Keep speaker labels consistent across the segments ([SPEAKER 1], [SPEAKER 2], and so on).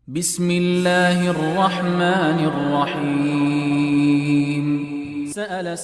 [SPEAKER 1] بسم الله الرحمن الرحيم سأل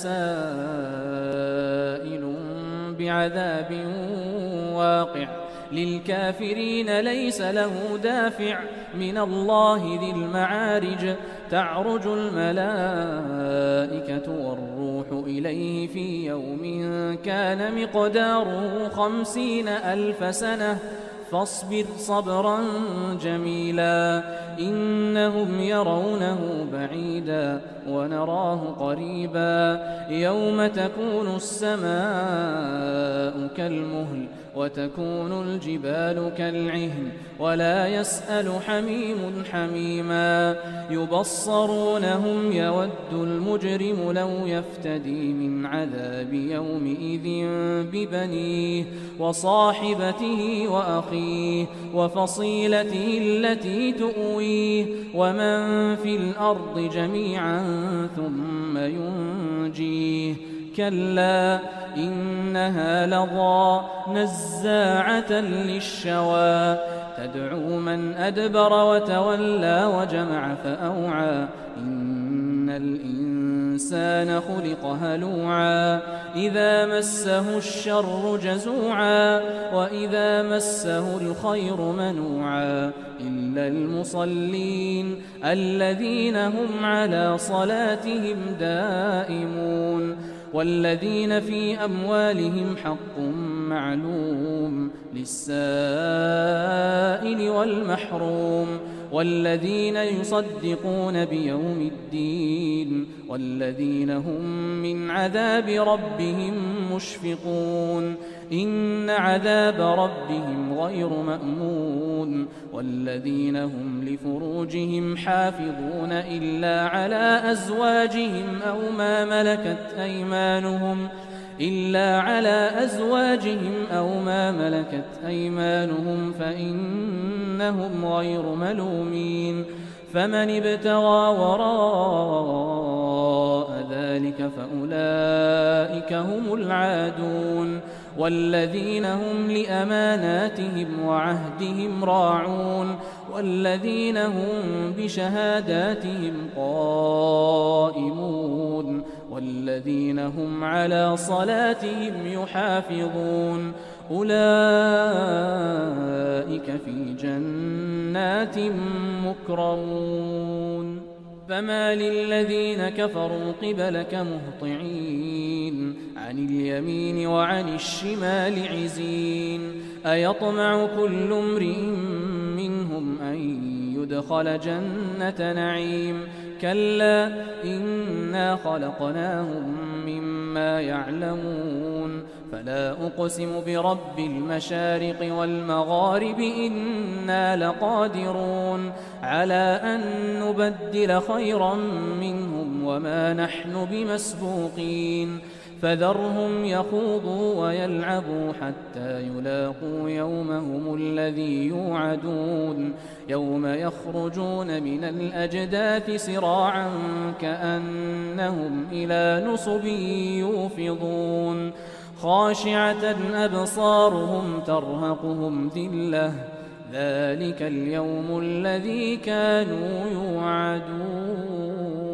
[SPEAKER 1] سائل بعذاب واقع للكافرين ليس له دافع من الله ذي المعارج تعرج الملائكة والروح إليه في يوم كان مقداره 50,000 سنة فاصبر صبرا جميلا إنهم يرونه بعيدا ونراه قريبا يوم تكون السماء كالمهل وتكون الجبال كالعهن ولا يسأل حميم حميما يبصرونهم يود المجرم لو يفتدي من عذاب يومئذ ببنيه وصاحبته وأخيه وفصيلته التي تؤويه ومن في الأرض جميعا ثم ينجيه كلا إنها لظى نزاعة للشوى تدعو من أدبر وتولى وجمع فأوعى إن الإنسان خلق هلوعا إذا مسه الشر جزوعا وإذا مسه الخير منوعا إلا المصلين الذين هم على صلاتهم دائمون والذين في أموالهم حق معلوم للسائل والمحروم والذين يصدقون بيوم الدين والذين هم من عذاب ربهم مشفقون إن عذاب ربهم غير مأمون والذين هم لفروجهم حافظون إلا على أزواجهم أو ما ملكت أيمانهم فإنهم غير ملومين فمن ابتغى وراء ذلك فأولئك هم العادون والذين هم لأماناتهم وعهدهم راعون والذين هم بشهاداتهم قائمون والذين هم على صلاتهم يحافظون أولئك في جنات مكرمون فما للذين كفروا قبلك مهطعين عن اليمين وعن الشمال عزين أيطمع كل امرئ منهم أن يدخل جنة نعيم كلا إنا خلقناهم مما يعلمون فلا أقسم برب المشارق والمغارب إنا لقادرون على أن نبدل خيرا منهم وما نحن بمسبوقين فذرهم يخوضوا ويلعبوا حتى يلاقوا يومهم الذي يوعدون يوم يخرجون من الأجداث سراعا كأنهم إلى نصب يوفضون خاشعة أبصارهم ترهقهم ذلة ذلك اليوم الذي كانوا يوعدون